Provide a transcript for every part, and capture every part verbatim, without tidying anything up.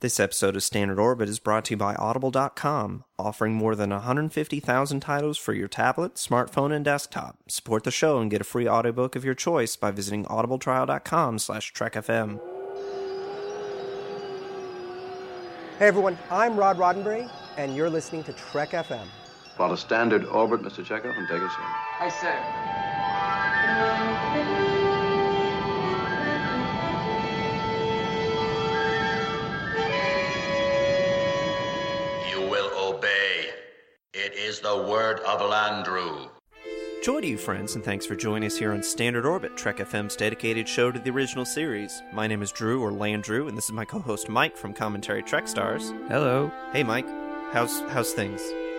This episode of Standard Orbit is brought to you by Audible dot com, offering more than one hundred fifty thousand titles for your tablet, smartphone, and desktop. Support the show and get a free audiobook of your choice by visiting audibletrial dot com slash trek F M. Hey everyone, I'm Rod Roddenberry, and you're listening to Trek F M. Follow Standard Orbit, Mister Chekhov, and take us in. Aye, sir. It is the word of Landru. Joy to you, friends, and thanks for joining us here on Standard Orbit, Trek F M's dedicated show to the original series. My name is Drew, or Landru, and this is my co-host Mike from Commentary Trek Stars. Hello. Hey, Mike. How's how's things?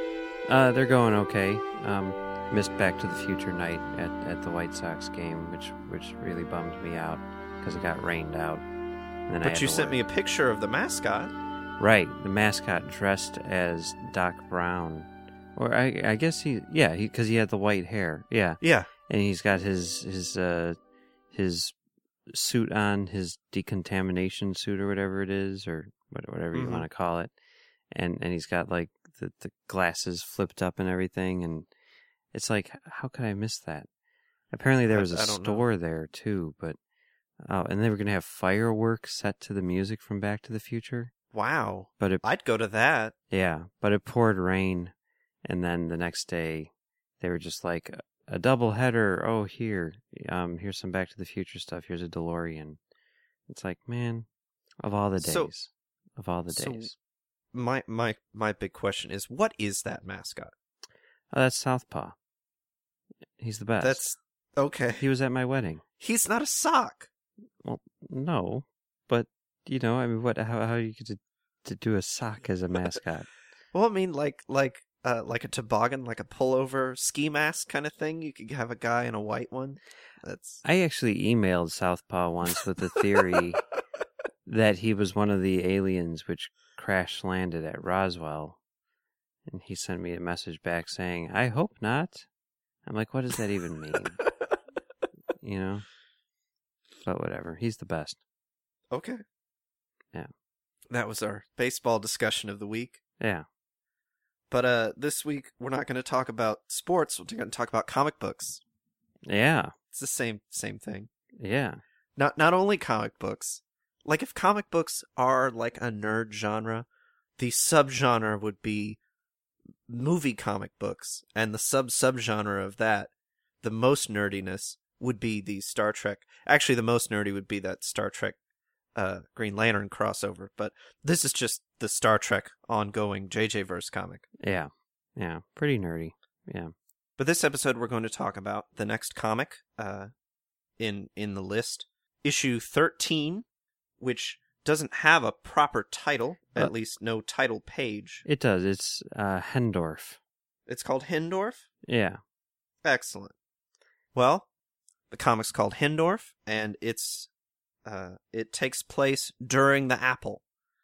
Uh, they're going okay. Um, missed Back to the Future night at, at the White Sox game, which which really bummed me out because it got rained out. And then I But had you to sent work. me a picture of the mascot. Right, the mascot dressed as Doc Brown. Or I, I guess he, yeah, because he, he had the white hair, yeah, Yeah. and he's got his his uh his suit on, his decontamination suit or whatever it is, or whatever you Mhm. want to call it, and and he's got like the the glasses flipped up and everything, and it's like, how could I miss that? Apparently there was a I- I don't know. store there too, but oh, and they were gonna have fireworks set to the music from Back to the Future, Wow. but it I'd go to that. yeah, but it poured rain. And then the next day, they were just like, a double header. Oh, here, um, here's some Back to the Future stuff. Here's a DeLorean. It's like, man, of all the days, So- of all the so- days. My my my big question is, what is that mascot? Oh, that's Southpaw. He's the best. That's okay. He was at my wedding. He's not a sock. Well, no, but you know, I mean, what? How how you get to to do a sock as a mascot? Well, I mean, like like uh, like a toboggan, like a pullover ski mask kind of thing. You could have a guy in a white one. That's I actually emailed Southpaw once with the theory that he was one of the aliens which crash landed at Roswell. And he sent me a message back saying, I hope not. I'm like, what does that even mean? You know? But whatever. He's the best. okay. Yeah. That was our baseball discussion of the week. Yeah. But uh, this week we're not going to talk about sports. We're going to talk about comic books. Yeah. It's the same same thing. Yeah. Not not only comic books. Like if comic books are like a nerd genre, the subgenre would be movie comic books, and the sub subgenre of that, the most nerdiness would be the Star Trek. Actually, the most nerdy would be that Star Trek uh, Green Lantern crossover. But this is just the Star Trek ongoing J J verse comic. Yeah. Yeah. Pretty nerdy. Yeah. But this episode, we're going to talk about the next comic uh, in in the list, issue thirteen, which doesn't have a proper title, at Uh, least no title page. It does. It's uh, Hendorf. It's called Hindorf? Yeah. Excellent. Well, the comic's called Hindorf, and it's uh, it takes place during the Apple.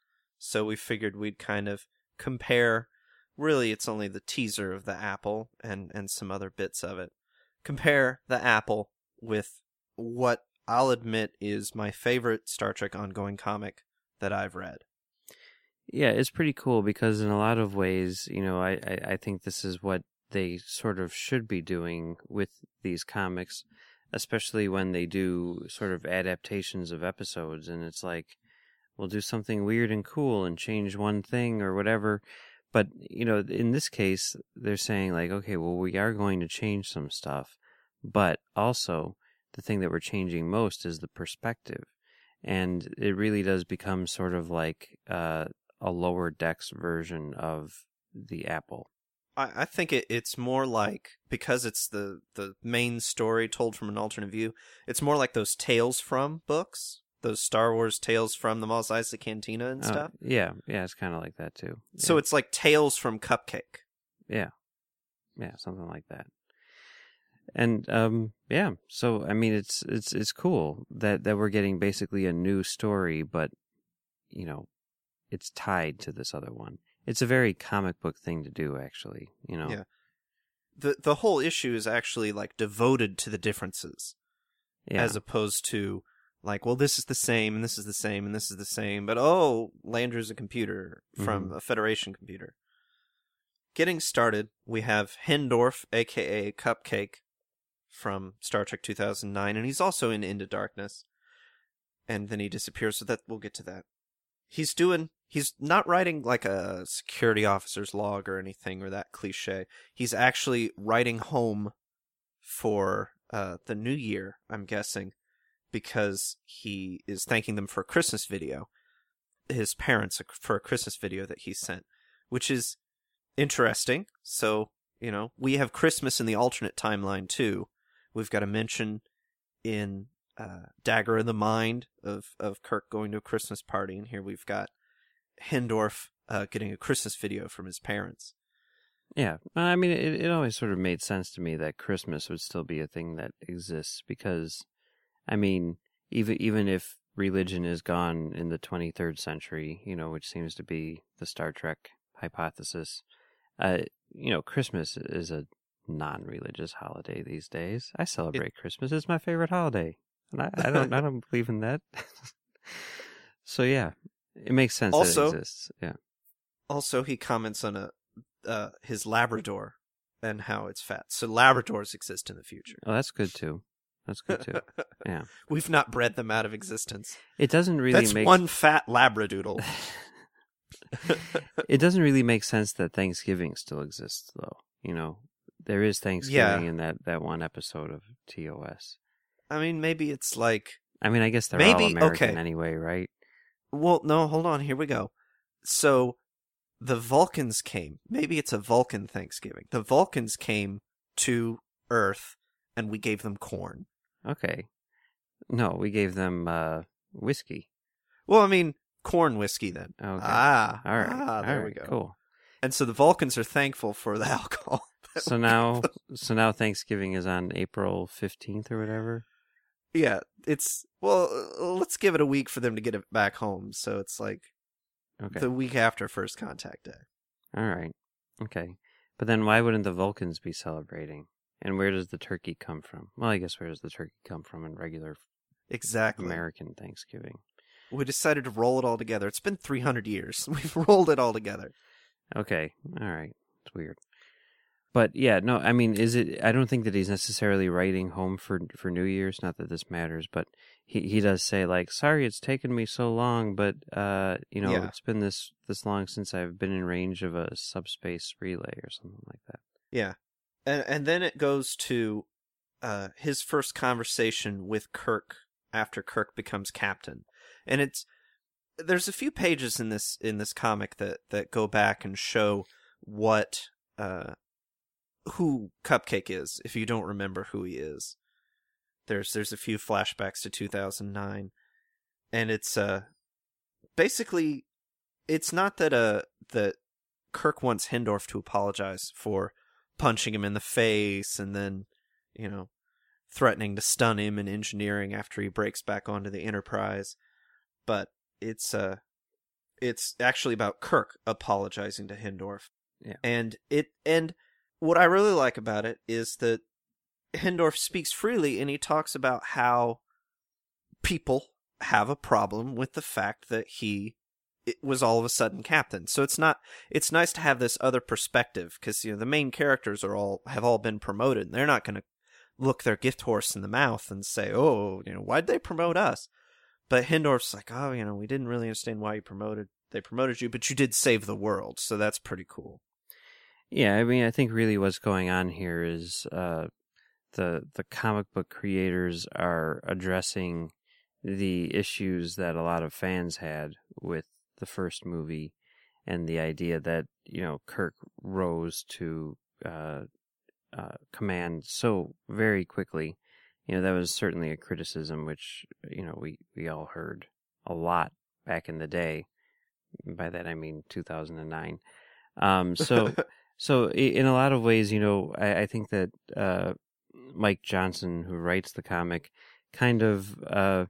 So we figured we'd kind of compare. Really, it's only the teaser of the Apple and, and some other bits of it. Compare the Apple with what I'll admit is my favorite Star Trek ongoing comic that I've read. Yeah, it's pretty cool because in a lot of ways, you know, I, I, I think this is what they sort of should be doing with these comics, especially when they do sort of adaptations of episodes, and it's like, we'll do something weird and cool and change one thing or whatever. But, you know, in this case, they're saying like, okay, well, we are going to change some stuff, but also the thing that we're changing most is the perspective. And it really does become sort of like uh, a lower decks version of the Apple. I, I think it, it's more like, because it's the, the main story told from an alternate view, it's more like those Tales From books. Those Star Wars Tales from the Mos Eisley Cantina and Uh, stuff. yeah, yeah, it's kind of like that too. So Yeah. it's like Tales from Cupcake. Yeah, yeah, something like that. And um, yeah, so I mean, it's it's it's cool that that we're getting basically a new story, but you know, it's tied to this other one. It's a very comic book thing to do, actually. You know. Yeah. The the whole issue is actually like devoted to the differences, Yeah. as opposed to Like, well, this is the same, and this is the same, and this is the same, but oh, Landru's a computer from Mhm. a Federation computer. Getting started, we have Hendorf, aka Cupcake, from Star Trek two thousand nine, and he's also in Into Darkness. And then he disappears, so that we'll get to that. He's doing, he's not writing like a security officer's log or anything or that cliche. He's actually writing home for uh, the new year, I'm guessing, because he is thanking them for a Christmas video. His parents for a Christmas video that he sent, which is interesting. So, you know, we have Christmas in the alternate timeline too. We've got a mention in uh, Dagger in the Mind of, of Kirk going to a Christmas party, and here we've got Hendorf uh, getting a Christmas video from his parents. Yeah, I mean, it, it always sort of made sense to me that Christmas would still be a thing that exists because, I mean, even even if religion is gone in the twenty-third century, you know, which seems to be the Star Trek hypothesis, uh, you know, Christmas is a non-religious holiday these days. I celebrate it, Christmas. It's my favorite holiday, and I, I don't I don't believe in that. So yeah, it makes sense also, that it exists. Yeah. Also, he comments on a uh, his Labrador and how it's fat. So Labradors exist in the future. Oh, that's good too. That's good too. Yeah. We've not bred them out of existence. It doesn't really That's make one fat Labradoodle. It doesn't really make sense that Thanksgiving still exists, though. You know, there is Thanksgiving Yeah. in that, that one episode of T O S. I mean, maybe it's like... I mean, I guess they're Maybe- all American okay. anyway, right? Well, no, hold on. Here we go. So, the Vulcans came. Maybe it's a Vulcan Thanksgiving. The Vulcans came to Earth, and we gave them corn. Okay. No, we gave them uh, whiskey. Well, I mean, corn whiskey then. Okay. Ah, All right. ah, all there right, we go. Cool. And so the Vulcans are thankful for the alcohol. that So we now, gave them. so now Thanksgiving is on April fifteenth or whatever. Yeah, it's... Well, uh, let's give it a week for them to get it back home. So it's like Okay. the week after First Contact Day. All right. Okay. But then why wouldn't the Vulcans be celebrating? And where does the turkey come from? Well, I guess where does the turkey come from in regular Exactly. American Thanksgiving? We decided to roll it all together. It's been three hundred years. We've rolled it all together. Okay. All right. It's weird. But yeah, no, I mean, is it, I don't think that he's necessarily writing home for, for New Year's. Not that this matters, but he, he does say like, sorry, it's taken me so long, but, uh, you know, Yeah. it's been this, this long since I've been in range of a subspace relay or something like that. Yeah. And and then it goes to uh, his first conversation with Kirk after Kirk becomes captain. And it's there's a few pages in this in this comic that, that go back and show what uh, who Cupcake is, if you don't remember who he is. There's there's a few flashbacks to two thousand nine. And it's uh basically it's not that uh that Kirk wants Hendorf to apologize for punching him in the face and then, you know, threatening to stun him in engineering after he breaks back onto the Enterprise. But it's uh it's actually about Kirk apologizing to Hendorf. Yeah. And it and what I really like about it is that Hendorf speaks freely and he talks about how people have a problem with the fact that he it was all of a sudden captain. So it's not, it's nice to have this other perspective because, you know, the main characters are all, have all been promoted and they're not going to look their gift horse in the mouth and say, oh, you know, why'd they promote us? But Hendorf's like, oh, you know, we didn't really understand why you promoted, they promoted you, but you did save the world. So that's pretty cool. Yeah, I mean, I think really what's going on here is uh, the the comic book creators are addressing the issues that a lot of fans had with the first movie and the idea that, you know, Kirk rose to uh, uh, command so very quickly. You know, that was certainly a criticism which, you know, we, we all heard a lot back in the day. By that I mean two thousand nine. Um, so... So in a lot of ways, you know, I, I think that uh, Mike Johnson, who writes the comic, kind of uh,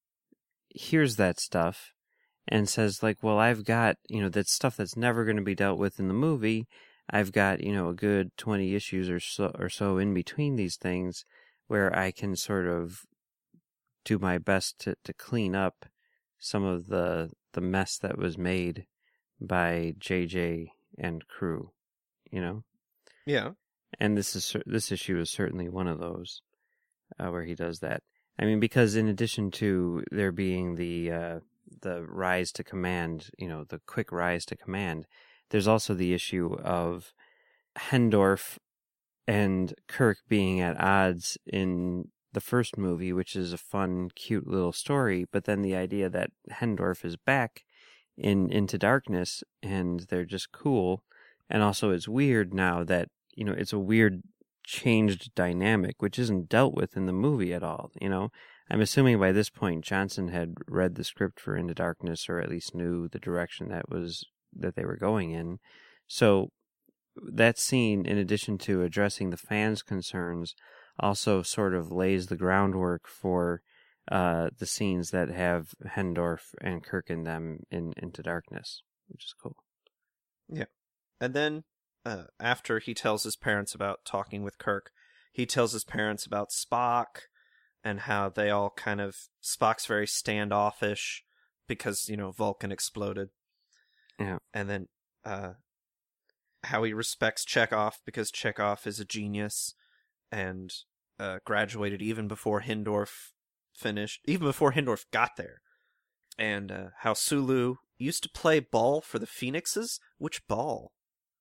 hears that stuff and says, like, well, I've got, you know, that stuff that's never going to be dealt with in the movie. I've got, you know, a good twenty issues or so, or so in between these things where I can sort of do my best to, to clean up some of the the mess that was made by J J and crew, you know? Yeah. And this is this issue is certainly one of those uh, where he does that. I mean, because in addition to there being the uh, the rise to command, you know, the quick rise to command, there's also the issue of Hendorf and Kirk being at odds in the first movie, which is a fun, cute little story, but then the idea that Hendorf is back in Into Darkness and they're just cool, and also it's weird now that, you know, it's a weird changed dynamic, which isn't dealt with in the movie at all, you know? I'm assuming by this point Johnson had read the script for Into Darkness, or at least knew the direction that was that they were going in. So that scene, in addition to addressing the fans' concerns, also sort of lays the groundwork for uh, the scenes that have Hendorf and Kirk in them in Into Darkness, which is cool. Yeah. And then uh, after he tells his parents about talking with Kirk, he tells his parents about Spock and how they all kind of... Spock's very standoffish because, you know, Vulcan exploded. Yeah. And then uh, how he respects Chekhov because Chekhov is a genius and uh, graduated even before Hendorf finished, even before Hendorf got there. And uh, how Sulu used to play ball for the Phoenixes. Which ball?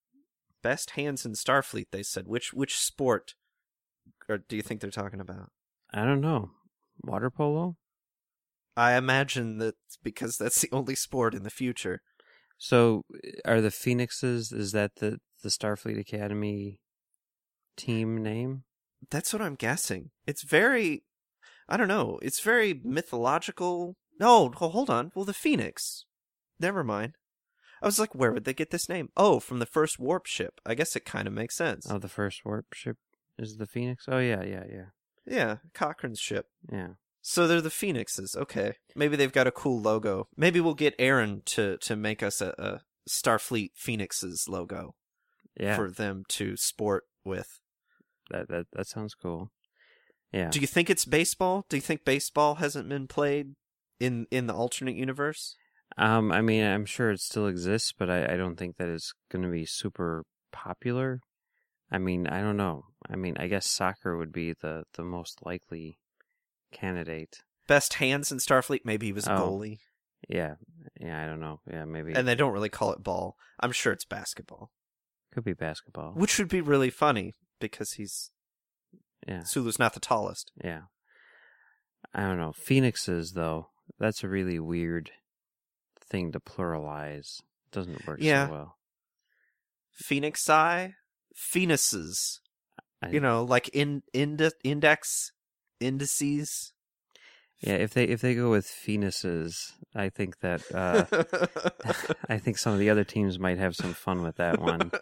Best hands in Starfleet, they said. Which which sport or do you think they're talking about? I don't know. Water polo? I imagine that because that's the only sport in the future. So, are the Phoenixes, is that the, the Starfleet Academy team name? That's what I'm guessing. It's very, I don't know, it's very mythological. No, hold on. Well, the Phoenix. Never mind. I was like, where would they get this name? Oh, from the first warp ship. I guess it kind of makes sense. Oh, the first warp ship is the Phoenix? Oh, yeah, yeah, yeah. Yeah, Cochrane's ship. Yeah. So they're the Phoenixes. Okay. Maybe they've got a cool logo. Maybe we'll get Aaron to, to make us a, a Starfleet Phoenixes logo. Yeah. For them to sport with. That that that sounds cool. Yeah. Do you think it's baseball? Do you think baseball hasn't been played in, in the alternate universe? Um, I mean, I'm sure it still exists, but I, I don't think that it's going to be super popular. I mean, I don't know. I mean, I guess soccer would be the, the most likely candidate. Best hands in Starfleet? Maybe he was a Oh. goalie. Yeah. Yeah, I don't know. Yeah, maybe. And they don't really call it ball. I'm sure it's basketball. Could be basketball. Which would be really funny because he's... Yeah. Sulu's not the tallest. Yeah. I don't know. Phoenixes, though, that's a really weird thing to pluralize. It doesn't work Yeah. so well. Phoenixi? Phoenuses. I, You know, like in, inde, index, indices. Yeah, if they if they go with Phoenuses, I think that uh, I think some of the other teams might have some fun with that one.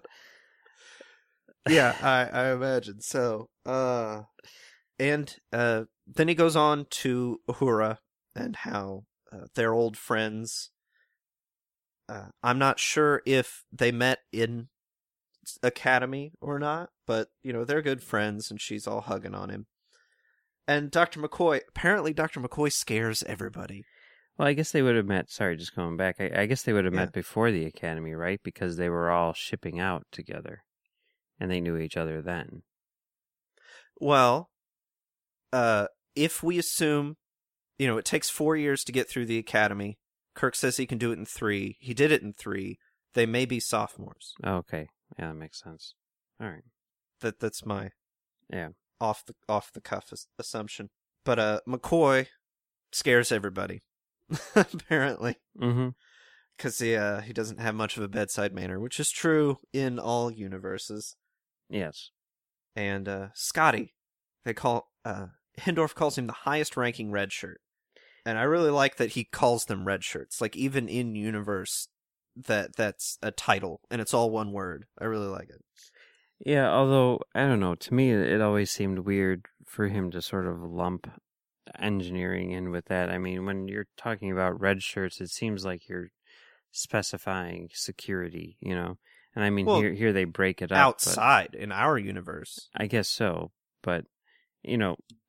Yeah, I, I imagine so. Uh, and uh, then he goes on to Uhura and how uh, they're old friends. Uh, I'm not sure if they met in Academy or not, but, you know, they're good friends, and she's all hugging on him. And Doctor McCoy, apparently Doctor McCoy scares everybody. Well, I guess they would have met, sorry, just going back, I, I guess they would have Yeah. met before the Academy, right? Because they were all shipping out together, and they knew each other then. Well, uh, if we assume, you know, it takes four years to get through the Academy, Kirk says he can do it in three. He did it in three. They may be sophomores. Oh, okay. Yeah, that makes sense. All right. That that's my Yeah. off the off the cuff as- assumption. But uh, McCoy scares everybody, apparently, Mm-hmm. because he uh, he doesn't have much of a bedside manner, which is true in all universes. Yes. And uh, Scotty, they call uh, Hendorf calls him the highest ranking red shirt, and I really like that he calls them red shirts. Like even in universe, that that's a title, and it's all one word. I really like it. Yeah, although, I don't know, to me it always seemed weird for him to sort of lump engineering in with that. I mean, when you're talking about red shirts, it seems like you're specifying security, you know? And I mean, Well, here here they break it up. Outside in our universe, I guess so, but, you know,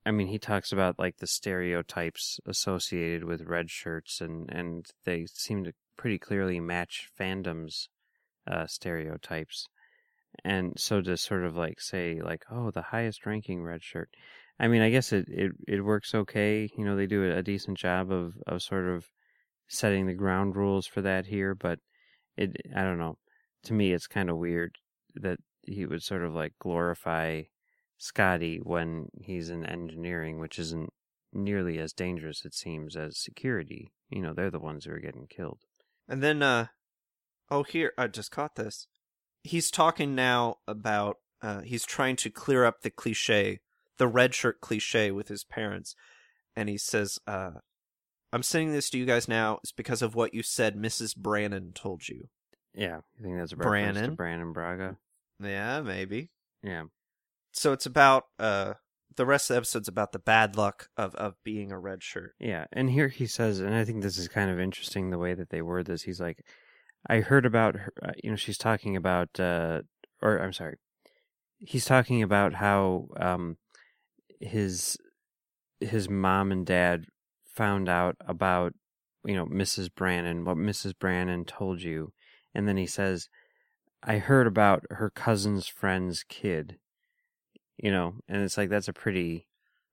I mean, he talks about like the stereotypes associated with red shirts, and, and they seem to pretty clearly match fandom's uh, stereotypes. And so to sort of like say like, oh, the highest ranking red shirt. I mean, I guess it, it, it works okay. You know, they do a decent job of, of sort of setting the ground rules for that here, but it, I don't know. To me, it's kind of weird that he would sort of like glorify Scotty when he's in engineering, which isn't nearly as dangerous, it seems, as security. You know, they're the ones who are getting killed. And then, uh, oh, here, I just caught this. He's talking now about, uh, he's trying to clear up the cliche, the red shirt cliche with his parents. And he says, uh, I'm sending this to you guys now. It's because of what you said Missus Brannon told you. Yeah, you think that's a reference Brannon? to Brannon Braga? Yeah, maybe. Yeah. So it's about, uh, the rest of the episode's about the bad luck of, of being a red shirt. Yeah, and here he says, and I think this is kind of interesting the way that they word this. He's like, I heard about her, uh, you know, she's talking about, uh, or I'm sorry, he's talking about how um, his his mom and dad found out about, you know, Missus Brannon, what Missus Brannon told you. And then he says, I heard about her cousin's friend's kid. You know, and it's like, that's a pretty,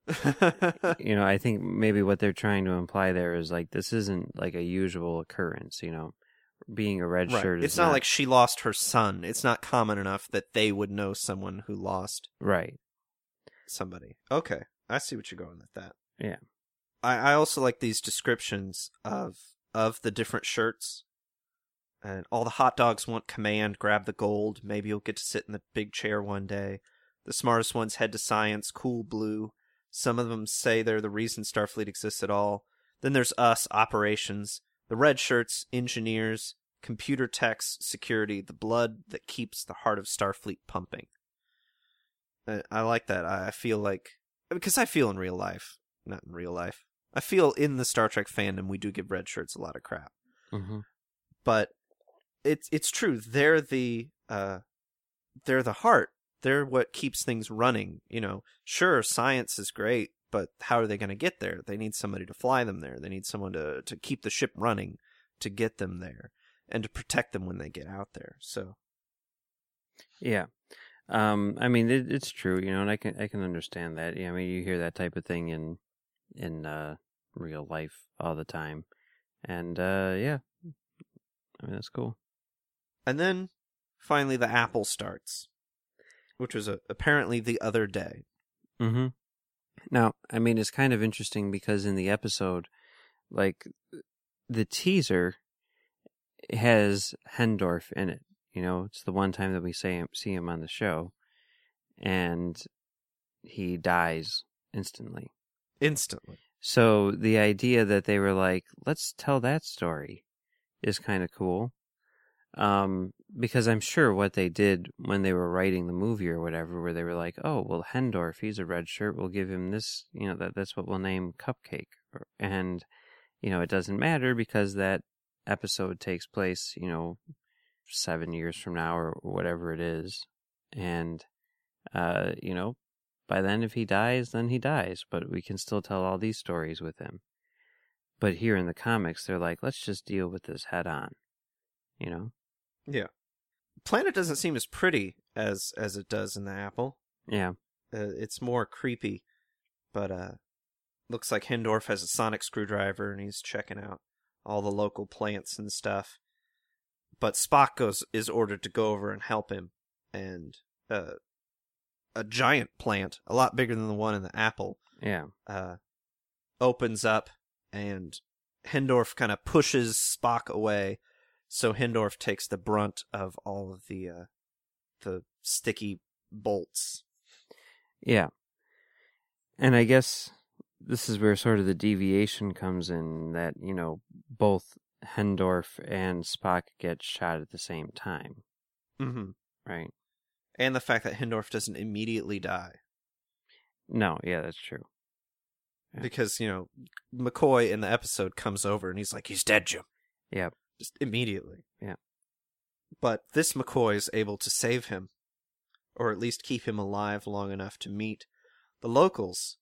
you know, I think maybe what they're trying to imply there is like, this isn't like a usual occurrence, you know, being a red Right. shirt is It's not, not like she lost her son. It's not common enough that they would know someone who lost right somebody. Okay. I see what you're going with that. Yeah. I, I also like these descriptions of of the different shirts. And all the hot dogs want command, grab the gold. Maybe you'll get to sit in the big chair one day. The smartest ones head to science, cool blue. Some of them say they're the reason Starfleet exists at all. Then there's us, operations. The red shirts, engineers. Computer techs, security. The blood that keeps the heart of Starfleet pumping. Uh, I like that. I, I feel like... Because I feel in real life. Not in real life. I feel in the Star Trek fandom we do give red shirts a lot of crap. Mm-hmm. But it's it's true. They're the uh, they're the heart. They're what keeps things running. You know, sure, science is great, but how are they going to get there? They need somebody to fly them there. They need someone to, to keep the ship running, to get them there, and to protect them when they get out there. So, yeah, um, I mean, it, it's true, you know, and I can I can understand that. Yeah, I mean, you hear that type of thing in in uh, real life all the time, and uh, yeah, I mean, that's cool. And then finally, the apple starts, which was a, apparently the other day. Mm-hmm. Now, I mean, it's kind of interesting because in the episode, like, the teaser has Hendorf in it. You know, it's the one time that we say him, see him on the show, and he dies instantly. Instantly. So the idea that they were like, let's tell that story is kind of cool. Um, because I'm sure what they did when they were writing the movie or whatever, where they were like, oh, well, Hendorf, he's a red shirt, we'll give him this, you know, that that's what we'll name Cupcake. And, you know, it doesn't matter because that episode takes place, you know, seven years from now or whatever it is. And, uh, you know, by then if he dies, then he dies, but we can still tell all these stories with him. But here in the comics, they're like, let's just deal with this head on, you know? Yeah. Planet doesn't seem as pretty as as it does in the Apple. Yeah. Uh, it's more creepy, but uh, looks like Hendorf has a sonic screwdriver and he's checking out all the local plants and stuff. But Spock goes is ordered to go over and help him, and uh, a giant plant, a lot bigger than the one in the Apple, Yeah. uh, opens up, and Hendorf kind of pushes Spock away. So Hendorf takes the brunt of all of the uh, the sticky bolts. Yeah. And I guess this is where sort of the deviation comes in, that, you know, both Hendorf and Spock get shot at the same time. Mm-hmm. Right? And the fact that Hendorf doesn't immediately die. No, yeah, that's true. Yeah. Because, you know, McCoy in the episode comes over and he's like, he's dead, Jim. Yeah. Just immediately. Yeah. But this McCoy is able to save him, or at least keep him alive long enough to meet the locals,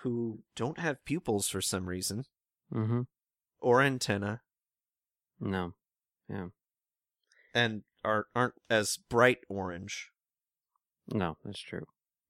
who don't have pupils for some reason, Mm-hmm. or antenna, No. Yeah. and are, aren't as bright orange. No, that's true.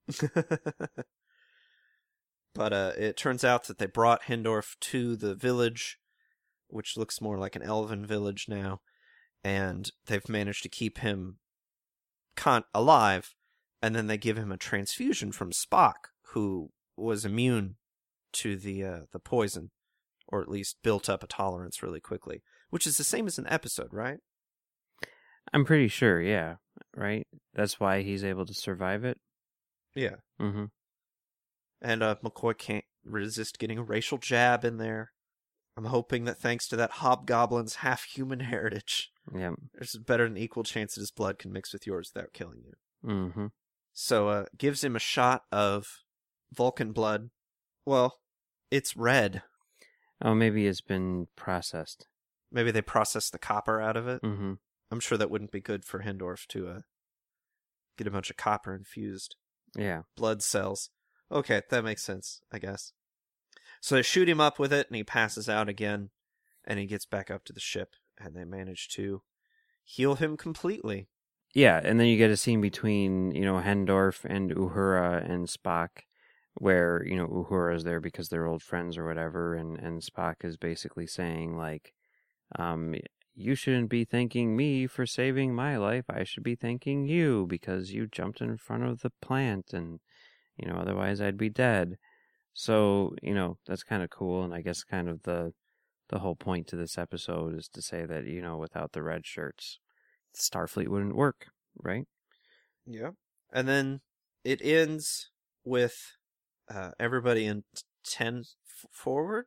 But uh, it turns out that they brought Hindorf to the village, which looks more like an elven village now, and they've managed to keep him con- alive, and then they give him a transfusion from Spock, who was immune to the uh, the poison, or at least built up a tolerance really quickly, which is the same as an episode, right? I'm pretty sure, yeah. Right? That's why he's able to survive it? Yeah. Mm-hmm. And uh, McCoy can't resist getting a racial jab in there. I'm hoping that thanks to that hobgoblin's half-human heritage, Yeah. there's a better than equal chance that his blood can mix with yours without killing you. Mm-hmm. So, uh, gives him a shot of Vulcan blood. Well, it's red. Oh, maybe it's been processed. Maybe they processed the copper out of it. Mm-hmm. I'm sure that wouldn't be good for Hindorf to uh, get a bunch of copper infused Yeah. blood cells. Okay, that makes sense, I guess. So they shoot him up with it, and he passes out again, and he gets back up to the ship, and they manage to heal him completely. Yeah, and then you get a scene between, you know, Hendorf and Uhura and Spock, where, you know, Uhura is there because they're old friends or whatever, and, and Spock is basically saying, like, um, you shouldn't be thanking me for saving my life. I should be thanking you because you jumped in front of the plant, and, you know, otherwise I'd be dead. So, you know, that's kind of cool, and I guess kind of the the whole point to this episode is to say that, you know, without the red shirts, Starfleet wouldn't work, right? Yeah. And then it ends with uh, everybody in ten f- forward.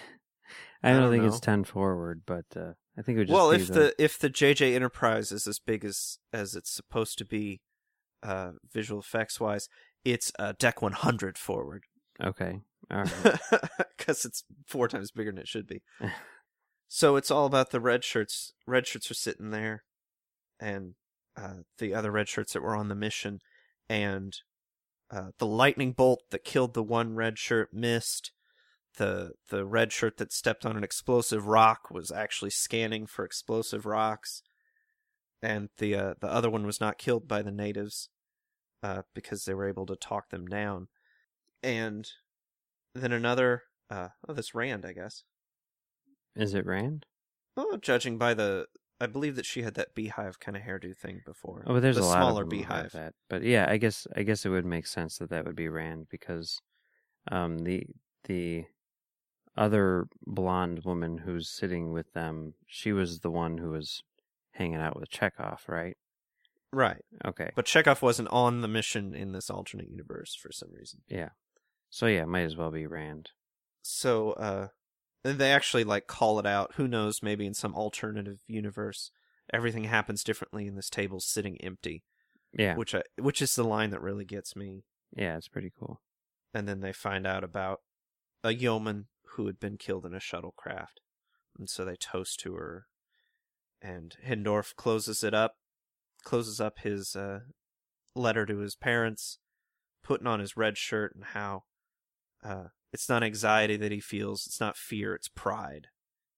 I don't, I don't think know. it's ten forward, but uh, I think it would just Well, be if the if the J J Enterprise is as big as as it's supposed to be, uh, visual effects wise, it's uh, deck one hundred forward. Okay, all right. Because it's four times bigger than it should be. So it's all about the red shirts. Red shirts are sitting there, and uh, the other red shirts that were on the mission, and uh, the lightning bolt that killed the one red shirt missed. The the red shirt that stepped on an explosive rock was actually scanning for explosive rocks, and the uh, the other one was not killed by the natives uh, because they were able to talk them down. And then another, uh, oh, that's Rand, I guess. Is it Rand? Oh, judging by the, I believe that she had that beehive kind of hairdo thing before. Oh, but there's the a lot smaller of them who have beehive. that. But yeah, I guess I guess it would make sense that that would be Rand because um, the the other blonde woman who's sitting with them, she was the one who was hanging out with Chekhov, right? Right. Okay. But Chekhov wasn't on the mission in this alternate universe for some reason. Yeah. So yeah, it might as well be Rand. So, uh, they actually, like, call it out. Who knows, maybe in some alternative universe, everything happens differently and this table's sitting empty. Yeah. Which I, which is the line that really gets me. Yeah, it's pretty cool. And then they find out about a yeoman who had been killed in a shuttlecraft. And so they toast to her. And Hindorf closes it up, closes up his uh, letter to his parents, putting on his red shirt, and how uh, it's not anxiety that he feels, it's not fear, it's pride.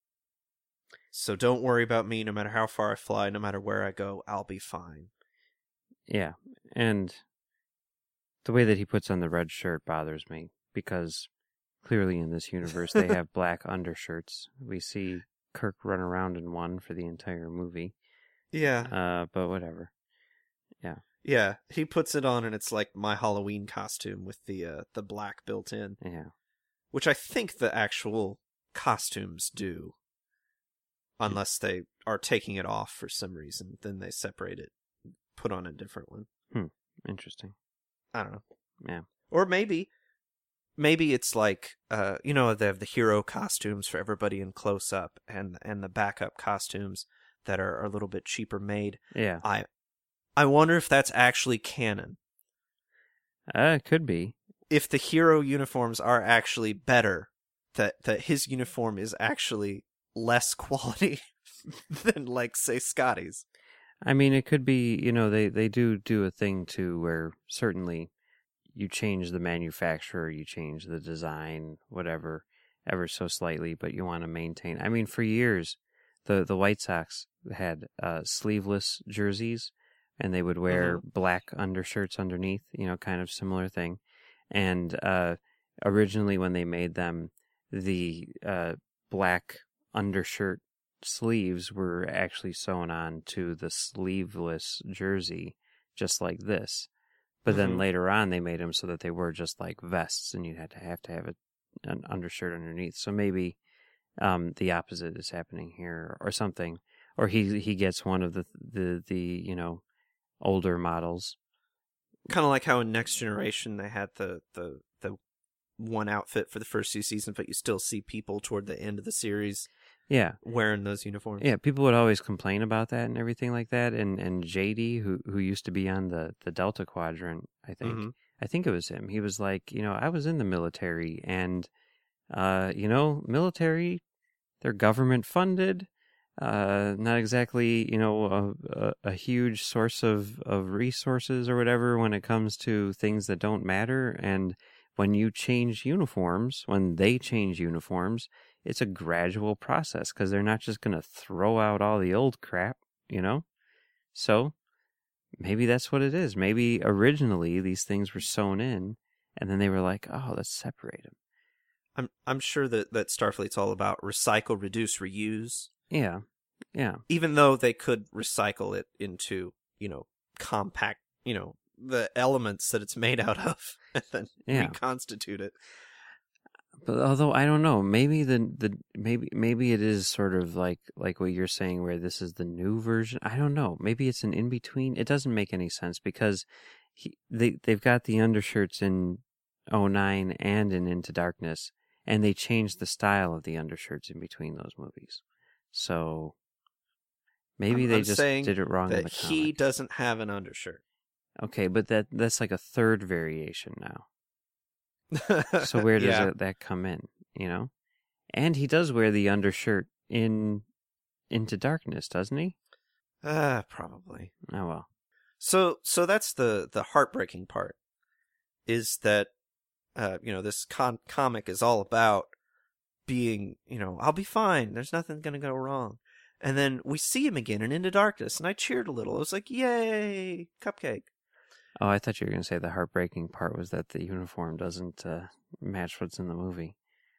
So don't worry about me, no matter how far I fly, no matter where I go, I'll be fine. Yeah, and the way that he puts on the red shirt bothers me, because clearly in this universe they have black undershirts. We see Kirk run around in one for the entire movie. Yeah. Uh, but whatever. Yeah. Yeah, he puts it on and it's like my Halloween costume with the uh, the black built in. Yeah. Which I think the actual costumes do. Unless they are taking it off for some reason. Then they separate it, put on a different one. Hmm. Interesting. I don't know. Yeah. Or maybe, maybe it's like, uh, you know, they have the hero costumes for everybody in close up, and and the backup costumes that are, are a little bit cheaper made. Yeah. I, I wonder if that's actually canon. Uh, it could be. If the hero uniforms are actually better, that that his uniform is actually less quality than, like, say, Scotty's. I mean, it could be, you know, they, they do do a thing, too, where certainly you change the manufacturer, you change the design, whatever, ever so slightly, but you want to maintain. I mean, for years, the the White Sox had uh, sleeveless jerseys, and they would wear mm-hmm. black undershirts underneath. You know, kind of similar thing. And uh, originally, when they made them, the uh, black undershirt sleeves were actually sewn on to the sleeveless jersey, just like this. But mm-hmm. then later on, they made them so that they were just like vests, and you had to have to have a, an undershirt underneath. So maybe um, the opposite is happening here, or something. Or he he gets one of the the the you know older models. Kind of like how in Next Generation they had the the the one outfit for the first two seasons, but you still see people toward the end of the series. Yeah, wearing those uniforms. Yeah, people would always complain about that and everything like that. And and J D, who who used to be on the, the Delta Quadrant, I think, mm-hmm. I think it was him. He was like, you know, I was in the military, and uh, you know, military, they're government funded, uh, not exactly, you know, a, a, a huge source of of resources or whatever when it comes to things that don't matter. And when you change uniforms, when they change uniforms, it's a gradual process because they're not just going to throw out all the old crap, you know? So maybe that's what it is. Maybe originally these things were sewn in, and then they were like, oh, let's separate them. I'm I'm sure that, that Starfleet's all about recycle, reduce, reuse. Yeah, yeah. Even though they could recycle it into, you know, compact, you know, the elements that it's made out of, and then yeah. reconstitute it. But although I don't know, maybe the the maybe maybe it is sort of like like what you're saying, where this is the new version. I don't know. Maybe it's an in between. It doesn't make any sense because he they they've got the undershirts in oh nine and in Into Darkness, and they changed the style of the undershirts in between those movies. So maybe I'm, they I'm just saying did it wrong that in the comic. He doesn't have an undershirt. Okay, but that that's like a third variation now. So where does yeah. that, that come in, you know? And he does wear the undershirt in Into Darkness, doesn't he? Uh, probably. Oh, well. So so that's the, the heartbreaking part, is that, uh, you know, this con- comic is all about being, you know, I'll be fine. There's nothing going to go wrong. And then we see him again in Into Darkness, and I cheered a little. I was like, yay, cupcake. Oh, I thought you were going to say the heartbreaking part was that the uniform doesn't uh, match what's in the movie.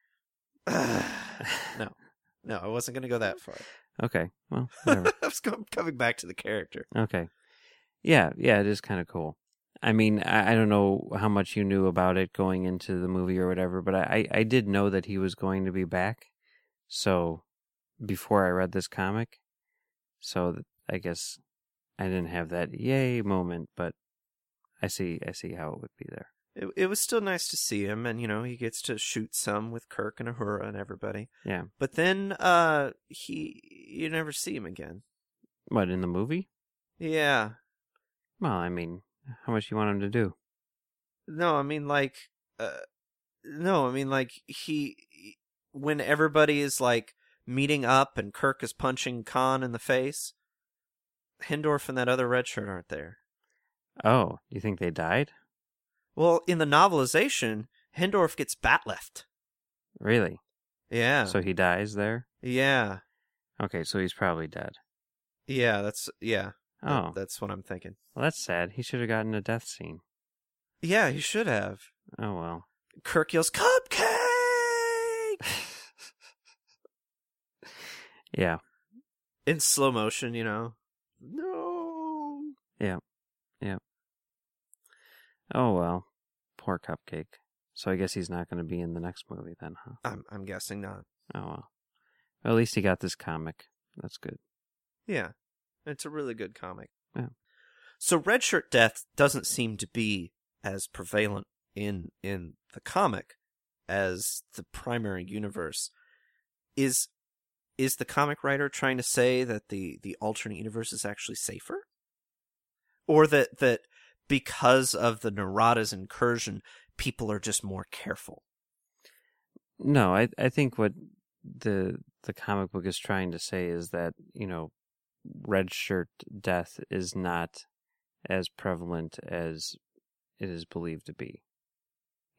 no. No, I wasn't going to go that far. Okay, well, whatever. I was coming back to the character. Okay. Yeah, yeah, it is kind of cool. I mean, I, I don't know how much you knew about it going into the movie or whatever, but I, I did know that he was going to be back. So, before I read this comic, so I guess I didn't have that yay moment, but I see, I see how it would be there. It it was still nice to see him, and you know he gets to shoot some with Kirk and Uhura and everybody. Yeah. But then, uh, he you never see him again. What, in the movie? Yeah. Well, I mean, how much do you want him to do? No, I mean like, uh, no, I mean like he when everybody is like meeting up and Kirk is punching Khan in the face, Hindorf and that other red shirt aren't there. Oh, you think they died? Well, in the novelization, Hindorf gets bat left. Really? Yeah. So he dies there? Yeah. Okay, so he's probably dead. Yeah, that's, yeah. Oh. That, that's what I'm thinking. Well, that's sad. He should have gotten a death scene. Yeah, he should have. Oh, well. Kirk yells, cupcake! Yeah. In slow motion, you know. No. Yeah. Yeah. Oh, well. Poor Cupcake. So I guess he's not going to be in the next movie then, huh? I'm I'm guessing not. Oh, well. Well, at least he got this comic. That's good. Yeah. It's a really good comic. Yeah. So Red Shirt death doesn't seem to be as prevalent in in the comic as the primary universe. Is is the comic writer trying to say that the, the alternate universe is actually safer? Or that, that because of the Narada's incursion, people are just more careful? No, I I think what the the comic book is trying to say is that, you know, red shirt death is not as prevalent as it is believed to be.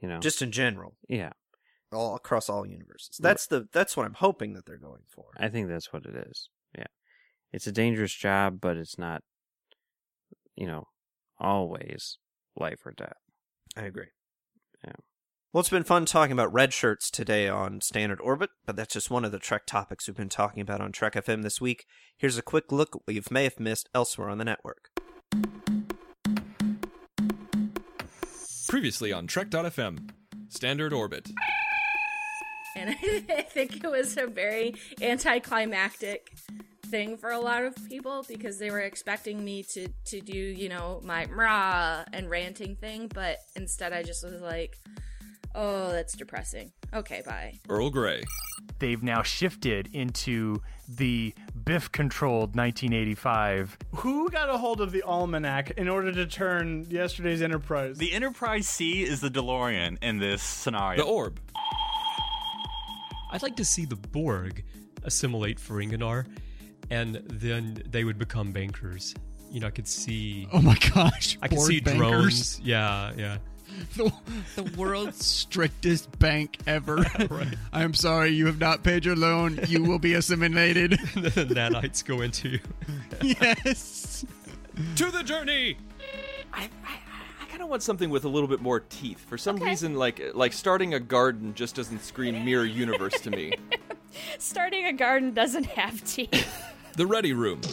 You know, Just in general, yeah. all across all universes. That's the that's what I'm hoping that they're going for. I think that's what it is. Yeah, it's a dangerous job, but it's not, you know, always life or death. I agree. Yeah. Well, it's been fun talking about red shirts today on Standard Orbit, but that's just one of the Trek topics we've been talking about on Trek F M this week. Here's a quick look at what you may have missed elsewhere on the network. Previously on Trek dot F M, Standard Orbit. And I think it was a very anticlimactic thing for a lot of people because they were expecting me to, to do, you know, my rah and ranting thing, but instead I just was like, oh, that's depressing. Okay, bye. Earl Grey. They've now shifted into the Biff-controlled nineteen eighty-five. Who got a hold of the almanac in order to turn yesterday's Enterprise? The Enterprise C is the DeLorean in this scenario. The Orb. I'd like to see the Borg assimilate Ferenginar, and then they would become bankers. You know, I could see... Oh my gosh, I could Borg see bankers? drones. Yeah, yeah. The, the world's strictest bank ever. Right. I'm sorry, you have not paid your loan. You will be assimilated. The nanites go into you. Yes. To the journey! I, I, I kind of want something with a little bit more teeth. For some Okay. reason, like like starting a garden just doesn't scream Mirror Universe to me. Starting a garden doesn't have teeth. The Ready Room.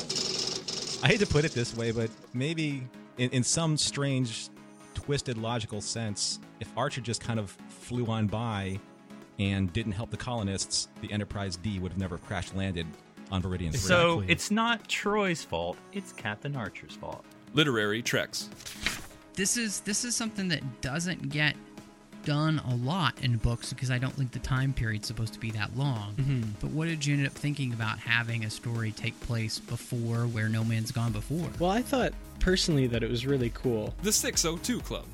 I hate to put it this way, but maybe in, in some strange, twisted, logical sense, if Archer just kind of flew on by and didn't help the colonists, the Enterprise D would have never crash-landed on Viridian three. So Exactly. it's not Troy's fault, it's Captain Archer's fault. Literary Treks. This is this is something that doesn't get done a lot in books because I don't think the time period's supposed to be that long. Mm-hmm. But what did you end up thinking about having a story take place before Where No Man's Gone Before? Well, I thought personally that it was really cool. The six oh two Club.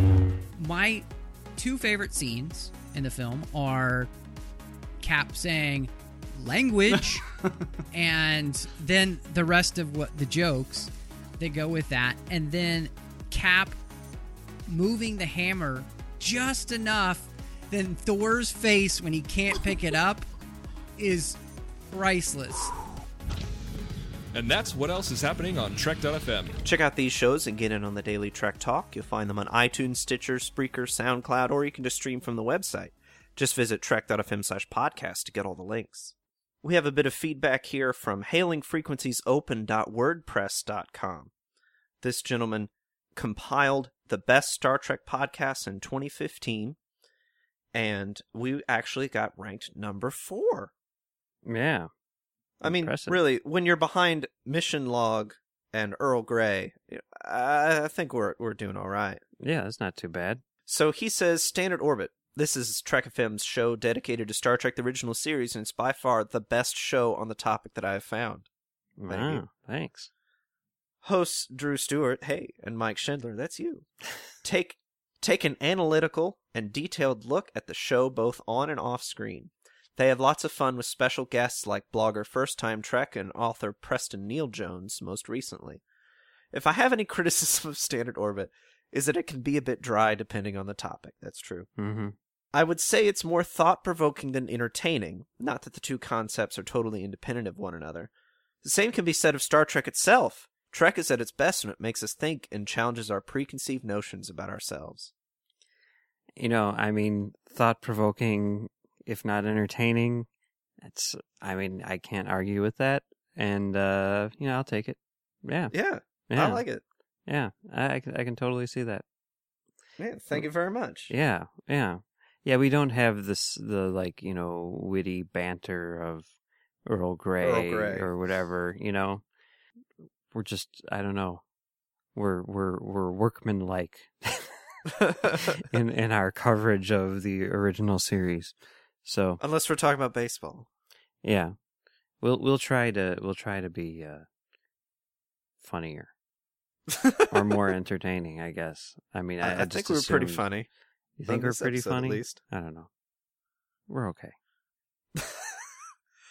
My two favorite scenes in the film are Cap saying language and then the rest of what the jokes that go with that, and then Cap moving the hammer just enough, then Thor's face when he can't pick it up is priceless. And that's what else is happening on Trek dot F M. Check out these shows and get in on the daily Trek Talk. You'll find them on iTunes, Stitcher, Spreaker, SoundCloud, or you can just stream from the website. Just visit trek dot f m slash podcast to get all the links. We have a bit of feedback here from hailing frequencies open dot wordpress dot com. This gentleman compiled the best Star Trek podcasts in twenty fifteen, and we actually got ranked number four. Yeah. I mean, Impressive. really, when you're behind Mission Log and Earl Grey, I I think we're we're doing all right. Yeah, that's not too bad. So he says, Standard Orbit. This is Trek F M's show dedicated to Star Trek the Original Series, and it's by far the best show on the topic that I have found. Thank Wow, you. thanks. Hosts Drew Stewart, hey, and Mike Schindler, that's you. Take take an analytical and detailed look at the show both on and off screen. They have lots of fun with special guests like blogger First Time Trek and author Preston Neil Jones most recently. If I have any criticism of Standard Orbit, is that it can be a bit dry depending on the topic. That's true. Mm-hmm. I would say it's more thought-provoking than entertaining, not that the two concepts are totally independent of one another. The same can be said of Star Trek itself. Trek is at its best when it makes us think and challenges our preconceived notions about ourselves. You know, I mean, thought-provoking, if not entertaining, it's, I mean, I can't argue with that. And, uh, you know, I'll take it. Yeah. Yeah, yeah. I like it. Yeah, I, I, can, I can totally see that. Yeah, thank you very much. Yeah, yeah. Yeah, we don't have this, the, like, you know, witty banter of Earl Grey, Earl Grey. or whatever, you know. We're just, I don't know. We're, we're, we're workmanlike in, in our coverage of the original series. So, unless we're talking about baseball. Yeah. We'll, we'll try to, we'll try to be, uh, funnier. Or more entertaining, I guess. I mean, I, I, I just think we were pretty assumed- funny. You think On we're this pretty episode, funny? at least. I don't know. We're okay.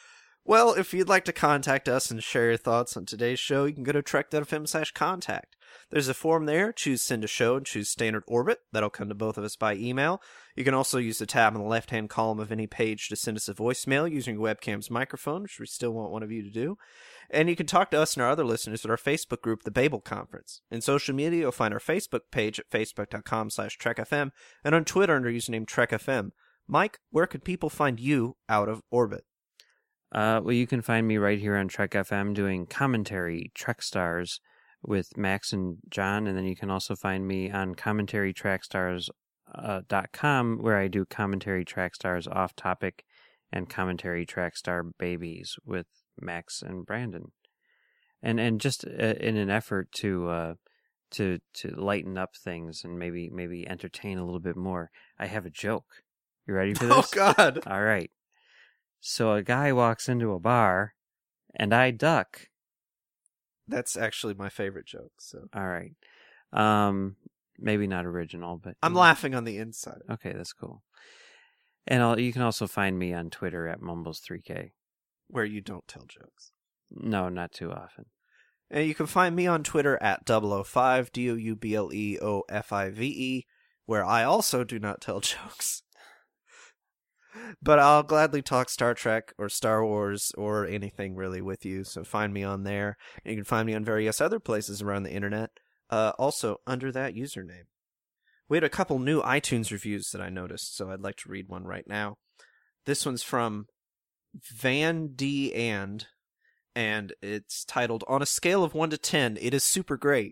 Well, if you'd like to contact us and share your thoughts on today's show, you can go to trek.fm slash contact. There's a form there. Choose Send a Show and choose Standard Orbit. That'll come to both of us by email. You can also use the tab in the left-hand column of any page to send us a voicemail using your webcam's microphone, which we still want one of you to do. And you can talk to us and our other listeners at our Facebook group, The Babel Conference. In social media, you'll find our Facebook page at facebook.com slash TrekFM and on Twitter under username TrekFM. Mike, where could people find you out of orbit? Uh, well, you can find me right here on Trek F M doing commentary Trek Stars with Max and John, and then you can also find me on commentary track stars dot com, where I do commentary track stars off topic and commentary track star babies with Max and Brandon, and and just uh, in an effort to uh, to to lighten up things and maybe maybe entertain a little bit more. I have a joke. You ready for this? Oh God! All right. So a guy walks into a bar, and I duck. That's actually my favorite joke. So all right, um, maybe not original, but I'm laughing on the inside. Okay, that's cool. And I'll, you can also find me on Twitter at Mumbles three K, where you don't tell jokes. No, not too often. And you can find me on Twitter at double oh five D O U B L E O F I V E, where I also do not tell jokes. But I'll gladly talk Star Trek or Star Wars or anything really with you, so find me on there. And you can find me on various other places around the internet, uh, also under that username. We had a couple new iTunes reviews that I noticed, so I'd like to read one right now. This one's from Van D. And, and it's titled, On a Scale of one to ten, It is Super Great.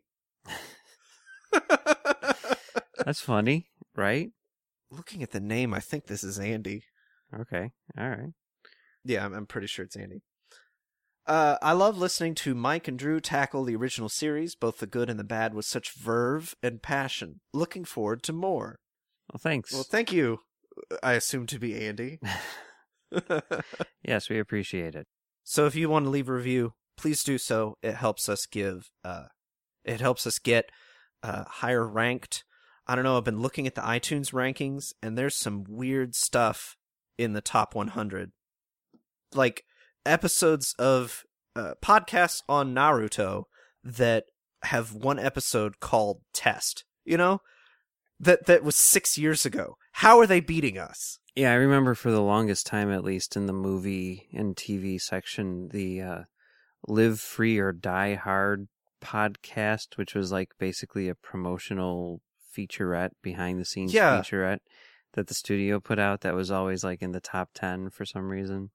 That's funny, right? Looking at the name, I think this is Andy. Okay, all right. Yeah, I'm, I'm pretty sure it's Andy. Uh, I love listening to Mike and Drew tackle the original series, both the good and the bad, with such verve and passion. Looking forward to more. Well, thanks. Well, thank you. I assume to be Andy. Yes, we appreciate it. So if you want to leave a review, please do so. It helps us give, uh, it helps us get uh, higher ranked. I don't know, I've been looking at the iTunes rankings, and there's some weird stuff in the top one hundred. Like, episodes of uh, podcasts on Naruto that have one episode called Test, you know? That that was six years ago. How are they beating us? Yeah, I remember for the longest time, at least in the movie and T V section, the uh, Live Free or Die Hard podcast, which was like basically a promotional featurette, behind the scenes yeah. featurette that the studio put out that was always like in the top ten for some reason.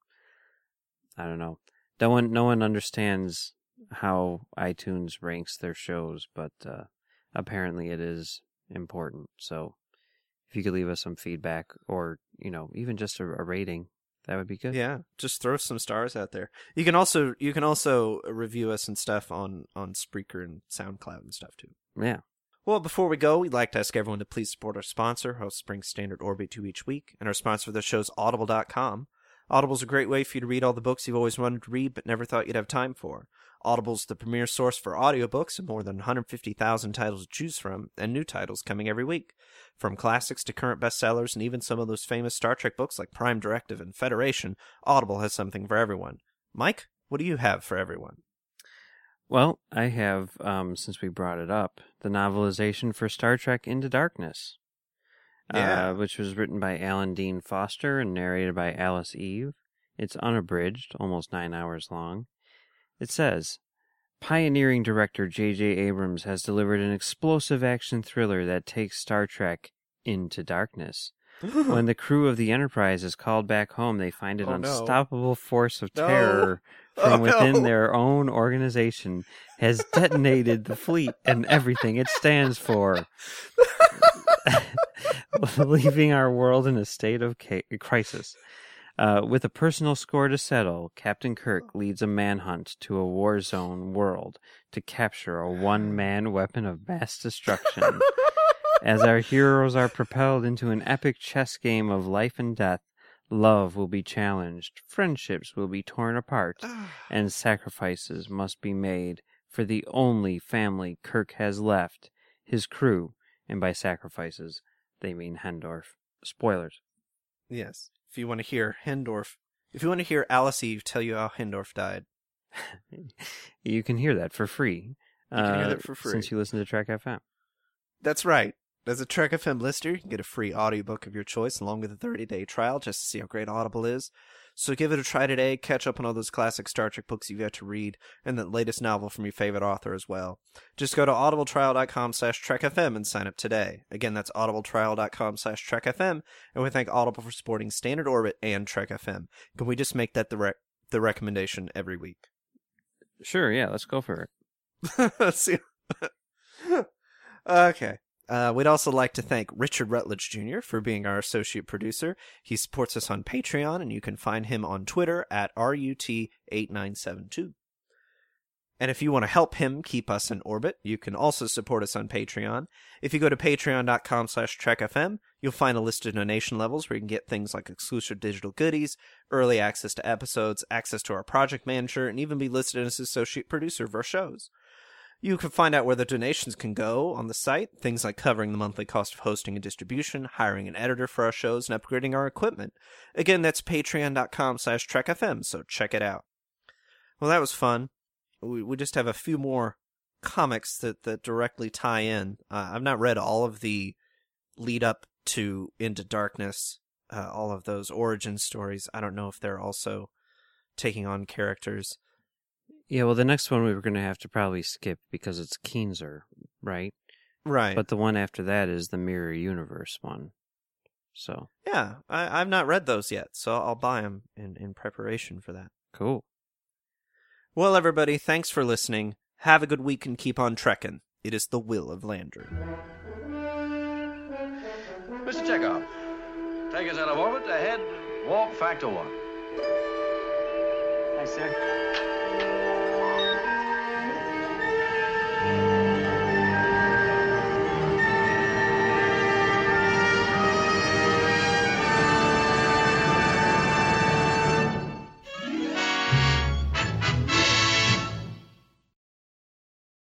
I don't know. No one, no one understands how iTunes ranks their shows, but uh, apparently it is important. So if you could leave us some feedback or, you know, even just a, a rating, that would be good. Yeah, just throw some stars out there. You can also you can also review us and stuff on, on Spreaker and SoundCloud and stuff too. Yeah. Well, before we go, we'd like to ask everyone to please support our sponsor, host brings Standard Orbit to each week, and our sponsor for the show is Audible dot com. Audible's a great way for you to read all the books you've always wanted to read but never thought you'd have time for. Audible's the premier source for audiobooks and more than one hundred fifty thousand titles to choose from, and new titles coming every week. From classics to current bestsellers and even some of those famous Star Trek books like Prime Directive and Federation, Audible has something for everyone. Mike, what do you have for everyone? Well, I have, um, since we brought it up, the novelization for Star Trek Into Darkness, yeah. uh, which was written by Alan Dean Foster and narrated by Alice Eve. It's unabridged, almost nine hours long. It says, pioneering director J J Abrams has delivered an explosive action thriller that takes Star Trek into darkness. When the crew of the Enterprise is called back home, they find an oh, no. unstoppable force of no. terror from oh, within no. their own organization has detonated the fleet and everything it stands for, leaving our world in a state of ca- crisis. Uh, with a personal score to settle, Captain Kirk leads a manhunt to a war zone world to capture a one-man weapon of mass destruction. As our heroes are propelled into an epic chess game of life and death, love will be challenged, friendships will be torn apart, and sacrifices must be made for the only family Kirk has left, his crew, and by sacrifices, they mean Hendorf. Spoilers. Yes. If you want to hear Hendorf If you want to hear Alice Eve tell you how Hindorf died, you can hear that for free. You can hear uh, that for free. Since you listen to Trek F M. That's right. As a Trek F M listener, you can get a free audiobook of your choice along with a thirty-day trial just to see how great Audible is. So give it a try today, catch up on all those classic Star Trek books you've yet to read, and the latest novel from your favorite author as well. Just go to audibletrial.com slash trekfm and sign up today. Again, that's audibletrial.com slash trekfm, and we thank Audible for supporting Standard Orbit and Trek F M. Can we just make that the rec- the recommendation every week? Sure, yeah, let's go for it. Let's see. Okay. Uh, we'd also like to thank Richard Rutledge Junior for being our associate producer. He supports us on Patreon, and you can find him on Twitter at R U T eight nine seven two. And if you want to help him keep us in orbit, you can also support us on Patreon. If you go to patreon.com slash trekfm, you'll find a list of donation levels where you can get things like exclusive digital goodies, early access to episodes, access to our project manager, and even be listed as associate producer of our shows. You can find out where the donations can go on the site, things like covering the monthly cost of hosting and distribution, hiring an editor for our shows, and upgrading our equipment. Again, that's patreon.com slash trekfm, so check it out. Well, that was fun. We we just have a few more comics that, that directly tie in. Uh, I've not read all of the lead up to Into Darkness, uh, all of those origin stories. I don't know if they're also taking on characters. Yeah, well, the next one we were going to have to probably skip because it's Keenzer, right? Right. But the one after that is the Mirror Universe one. So. Yeah, I, I've not read those yet, so I'll buy them in, in preparation for that. Cool. Well, everybody, thanks for listening. Have a good week and keep on trekking. It is the will of Landry. Mister Chekhov, take us out of orbit ahead, warp factor one. Hi, sir.